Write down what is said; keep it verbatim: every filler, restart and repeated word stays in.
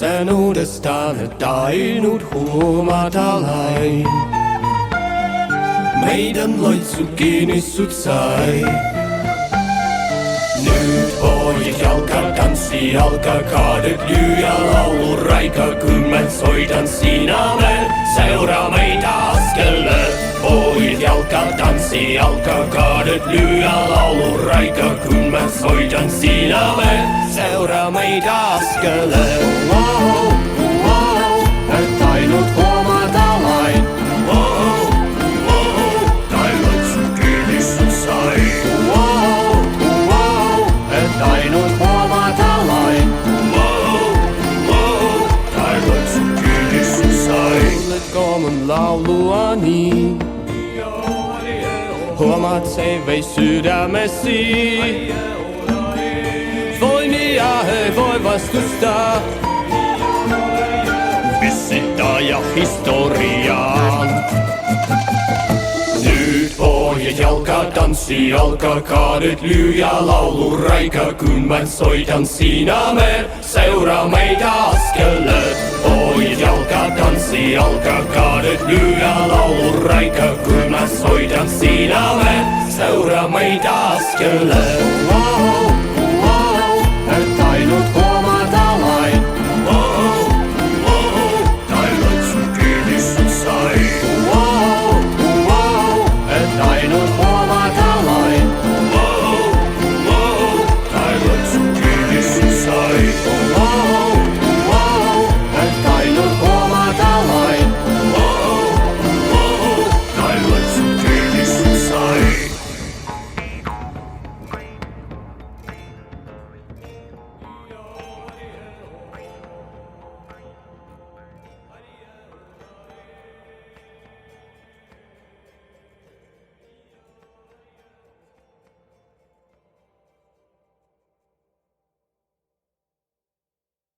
lapsenuudestaan tainnut huomata lain. Meidän loitsut kiinni sut sai. Nyt pojat jalka tanssi, alkaa kaadet lyö ja laulu raika. Kun mä soitan, sinä me seuraa meitä askeleet. Pojat jalka tanssi, alkaa kaadet lyö ja laulu raika. Kun mä soitan, sinä me seuraa meitä askeleet. Wow, wow, et tainnut huomata lain. Wow, wow, tai loitsut kiinni sut sai. Tainnut huomata lain. Wow, wow, tainnut sun kiinni sun sai. Kuuletko mun lauluani? Huomaat se vei sydämesi. Voimia ei voi vastustaa. Visittää ja historiaan. Nyt pojat jalka tanssi, alkaa kaadet lyö ja laulu raika. Kun mä soitan, sinä me seuraa meitä askeleet. Pojat jalka tanssi, alkaa kaadet lyö ja laulu raika. Kun mä soitan, sinä me seuraa meitä askeleet. Wow.